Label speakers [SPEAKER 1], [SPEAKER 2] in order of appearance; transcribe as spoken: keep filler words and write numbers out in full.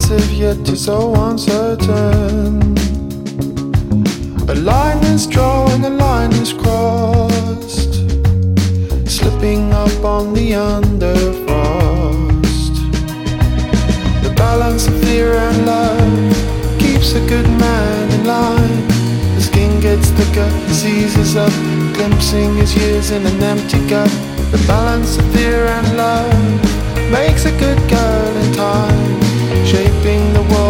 [SPEAKER 1] elusive yet you're so uncertain. A line is drawn, a line is crossed, slipping up on the underfrost. The balance of fear and love keeps a good man in line. The skin gets thicker, seizes up, glimpsing his years in an empty cup. The balance of fear and love makes a good girl in time, shaping the world.